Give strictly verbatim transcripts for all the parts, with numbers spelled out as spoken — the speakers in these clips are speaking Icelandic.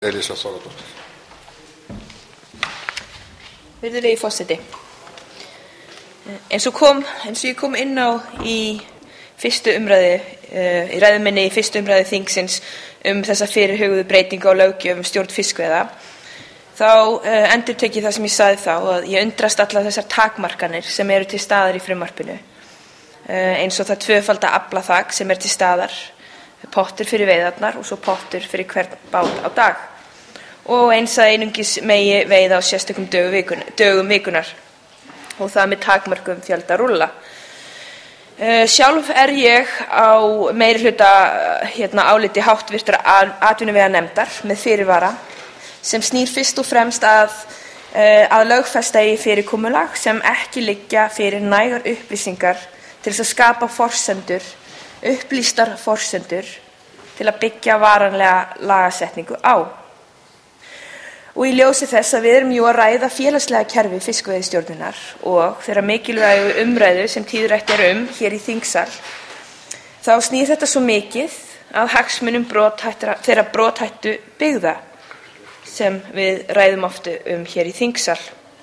Elísa Þórðardóttir. Virðulegi forseti. Eins og kom, eins og ég kom inn á í fyrstu umræðu, uh, í ræðu minni í fyrstu umræðu þingsins um þessa fyrirhuguðu breytingu á löggjöf um stjórn fiskveiða, þá uh, endurtek ég það sem ég sagði þá, að ég undrast allar þessar takmarkanir sem eru til staðar í frumvarpinu. Uh, eins og það tvöfalda aflaþak sem er til staðar, pottur fyrir veiðarnar og svo pottur fyrir hvern bát á dag. Og eins að einungis megi veiða á sérstökum dögum, vikun, dögum vikunar og það með takmörkum fjölda rúlla. Uh, sjálf er ég á meiri hluta hérna, áliti háttvirtra atvinnuveganefndar með fyrirvara sem snýr fyrst og fremst að, uh, að lögfesta í fyrirkomulag sem ekki liggja fyrir nægar upplýsingar til þess að skapa forsendur, upplýstar forsendur til að byggja varanlega lagasetningu á. Og í ljósi þess að við erum jú að ræða félagslega kerfi fiskveiðistjórnunar og þeirra mikilvægu umræðu sem tíðrætt er um hér í þingsal, þá snýr þetta svo mikið að hagsmunum brothættra, þeirra brothættu byggða sem við ræðum oft um hér í þingsal.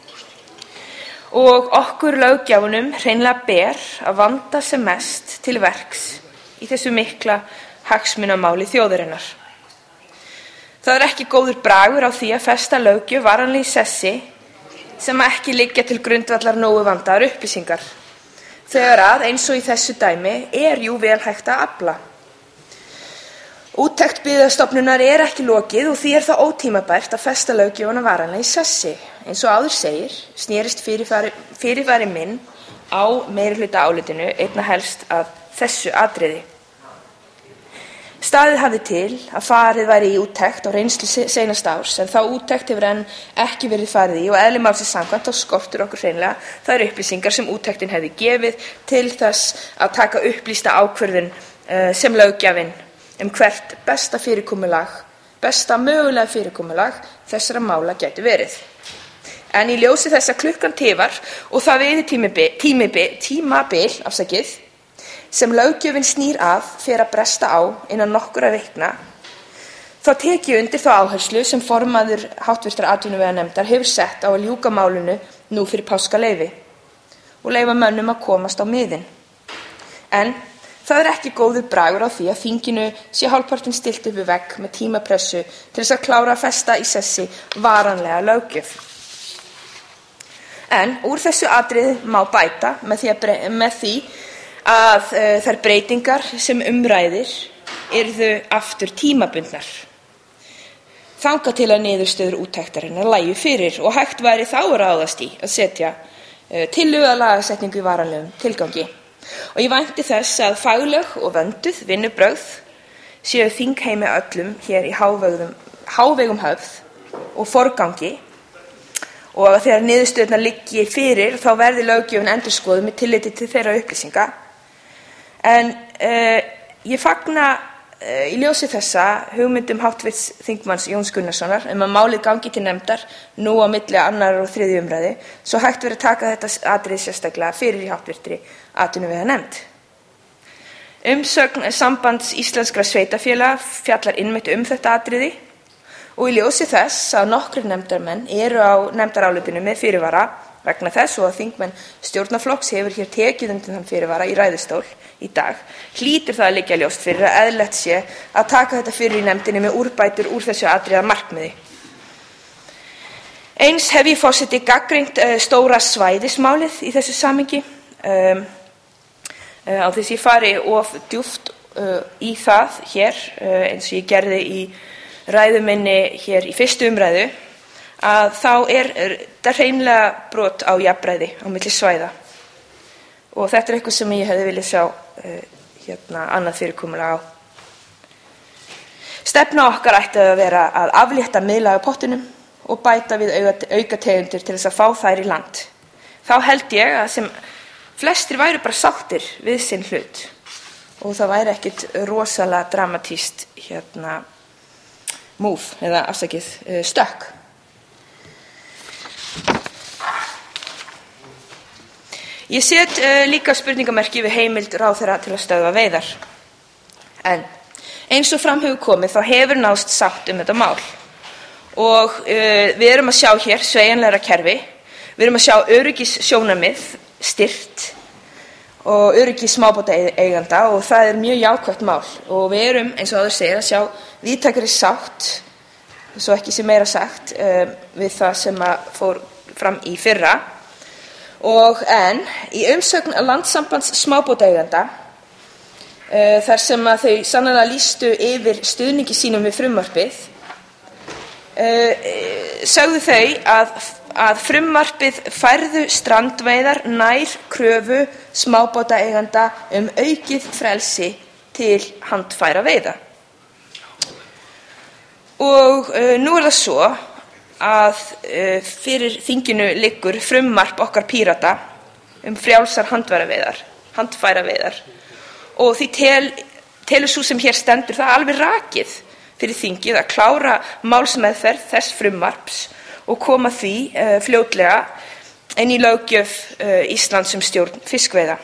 Og okkur löggjafunum hreinlega ber að vanda sem mest til verks í þessu mikla hagsmunamáli þjóðarinnar. Það er ekki góður bragur á því að festa löggjöf varanlega í sessi sem ekki liggja til grundvallar nógu vandaðar upplýsingar. Þegar að, eins og í þessu dæmi, er jú vel hægt að afla. Úttekt Byggðastofnunar er ekki lokið og því er það ótímabært að festa löggjöfuna varanlega í sessi. Eins og áður segir, snerist fyrirfari, fyrirfari minn á meirihluta álitinu einna helst að þessu atriði. Staðið hafði til að farið væri í úttekt á reynslu seinasta árs, en þá úttekt hefur enn ekki verið farið í og eðli málsins samkvæmt þá skortur okkur hreinlega þær upplýsingar sem úttektin hefði gefið til þess að taka upplýsta ákvörðun uh, sem löggjafinn um hvert besta fyrirkomulag, besta mögulega fyrirkomulag þessara mála gæti verið. En í ljósi þess að klukkan tifar og það veiði tímabil, tímabil, tímabil afsakið, sem löggjöfin snýr að fer að bresta á innan nokkura vikna, þá tek ég undir þá áherslu sem formaður háttvirtrar atvinnuveganefndar hefur sett á að ljúka málinu nú fyrir páskaleyfi og leyfa mönnum að komast á miðin. En það er ekki góður bragur á því að þinginu sé hálfpartinn stilt upp við vegg með tímapressu til þess að klára að festa í sessi varanlega löggjöf. En úr þessu atriði má bæta með því að, með því að uh, þær breytingar sem umræðir yrðu aftur tímabundnar. Þangað til að niðurstöður úttektarinnar lægju fyrir og hægt væri þá að ráðast í að setja uh, tillögu að lagasetningu í varanlegum tilgangi. Og ég vænti þess að fagleg og vönduð vinnubrögð séu þingheimi öllum hér í hávegum, hávegum höfð og forgangi og að þegar niðurstöðurnar liggi fyrir þá verði löggjöfin endurskoðuð með tilliti til þeirra upplýsinga. En uh, ég fagna uh, í ljósi þessa hugmyndum háttvirts þingmanns Jóns Gunnarssonar um að málið gangi til nefndar nú á milli annar og þriðju umræðu, svo hægt verið að taka þetta atriði sérstaklega fyrir í háttvirtri atvinnuveganefnd. Umsögn Sambands íslenskra sveitarfélaga fjallar einmitt um þetta atriði og í ljósi þess að nokkrir nefndarmenn eru á nefndarálitinu með fyrirvara vegna þess og að þingmenn stjórnarflokks hefur hér tekið undir þann fyrirvara í ræðustól í dag, hlýtur það að liggja ljóst fyrir að eðlilegt sé að taka þetta fyrir í nefndinni með úrbætur úr þessu atriða markmiði. Eins hef ég forseti gagnrýnt uh, stóra svæðismálið í þessu samhengi um, uh, á þess ég fari of djúpt uh, í það hér uh, eins og ég gerði í ræðu minni hér í fyrstu umræðu að þá er þetta hreinlega brot á jafnræði á milli svæða og þetta er eitthvað sem ég hefði viljað sjá uh, hérna annað fyrirkomulag á. Stefna okkar ætti að vera að aflétta miðlæga pottinum og bæta við aukategundir til þess að fá þær í land. Þá held ég að sem flestir væru bara sáttir við sinn hlut og það væri ekkit rosalega dramatískt hérna múf eða afsakið uh, stökk. Ég set uh, líka spurningamerki við heimild ráðherra til að stöðva veiðar. En eins og fram hefur komið þá hefur náðst sátt um þetta mál og uh, við erum að sjá hér sveigjanlegra kerfi, við erum að sjá öryggissjónarmið styrkt og öryggi smábátaeigenda og það er mjög jákvætt mál og við erum eins og áður segir að sjá víðtækari sátt, svo ekki sé meira sagt, um, við það sem að fór fram í fyrra. Og en í umsögn Landssambands smábátaeigenda uh, þar sem að þau sannarlega lýstu yfir stuðningi sínum við frumvarpið uh, sögðu þau að að frumvarpið færðu strandveiðar nær kröfu smábátaeigenda um aukið frelsi til handfæra veiða. Og uh, nú er það svo að uh, fyrir þinginu liggur frumvarp okkar Pírata um frjálsar handfæraveiðar, handfæraveiðar og því tel, telur sú sem hér stendur það alveg rakið fyrir þingið að klára málsmeðferð þess frumvarps og koma því uh, fljótlega inn í löggjöf uh, Íslands um stjórn fiskveiða.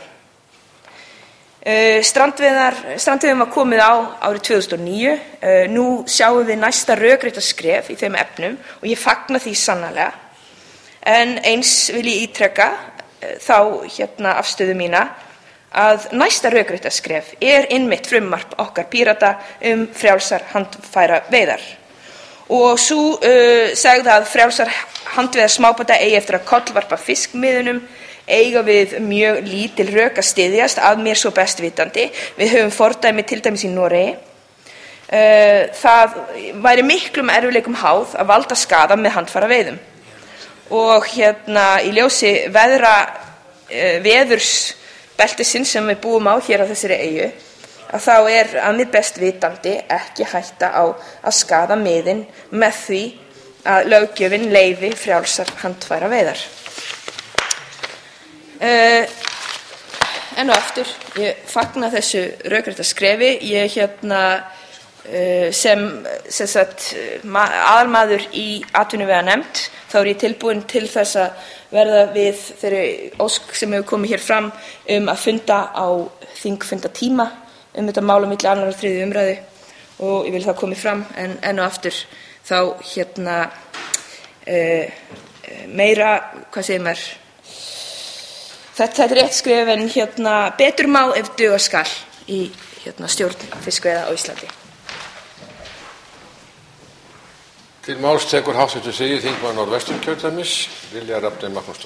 Uh, strandveiðar, strandveiðum var komið á árið tvö þúsund og níu. Uh, nú sjáum við næsta rökrétta skref í þeim efnum og ég fagna því sannarlega. En eins vil ég ítreka uh, þá hérna afstöðu mína að næsta rökrétta skref er einmitt frumvarp okkar Pírata um frjálsar handfæra veiðar. Og svo uh, sagði að frjálsar handveiðar smábáta eigi eftir að kollvarpa fiskmiðunum eiga við mjög lítil rök að styðjast að mér svo best vitandi. Við höfum fordæmi til dæmis í Noregi. Uh, það væri miklum erfiðleikum háð að valda skaða með handfæra veiðum. Og hérna í ljósi veðra uh, veðursbeltisins sem við búum á hér á þessari eyju að þá er að mér best vitandi ekki hætta á að skaða miðin með því að löggjöfin leyfi frjálsar handfæra veiðar. Uh, en og aftur, ég fagna þessu rökrétta skrefi. Ég hérna uh, sem, sem sagt, aðalmaður í atvinnuveganefnd, þá er ég tilbúin til þess að verða við þeirri ósk sem hefur komið hér fram um að funda á þingfundatíma um þetta mál á milli annarrar og þriðju umræðu og ég vil það komið fram en enn og aftur þá hérna uh, meira, hvað segir maður, þetta, þetta er rétt skref en hérna betur má ef duga skal í hérna stjórn fiskveiða á Íslandi. Til máls tekur háttvirtur þriðji þingmaður Norðvesturkjördæmis, Lilja Rafney Magnúsdóttir.